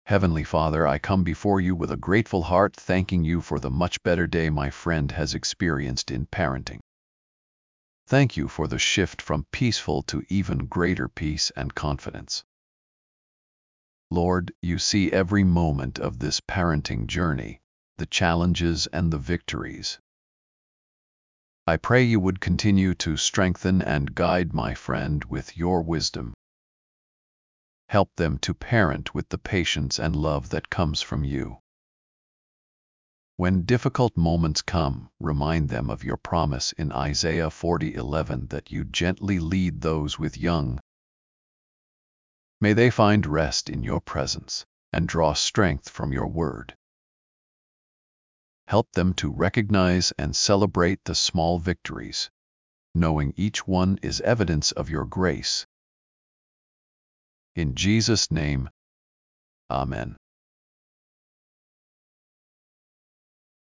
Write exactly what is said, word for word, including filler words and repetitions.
Heavenly Father, I come before you with a grateful heart, thanking you for the much better day my friend has experienced in parenting. Thank you for the shift from peaceful to even greater peace and confidence. Lord, you see every moment of this parenting journey, the challenges and the victories. I pray you would continue to strengthen and guide my friend with your wisdom. Help them to parent with the patience and love that comes from you. When difficult moments come, remind them of your promise in Isaiah forty eleven that you gently lead those with young. May they find rest in your presence and draw strength from your word. Help them to recognize and celebrate the small victories, knowing each one is evidence of your grace. In Jesus' name, Amen.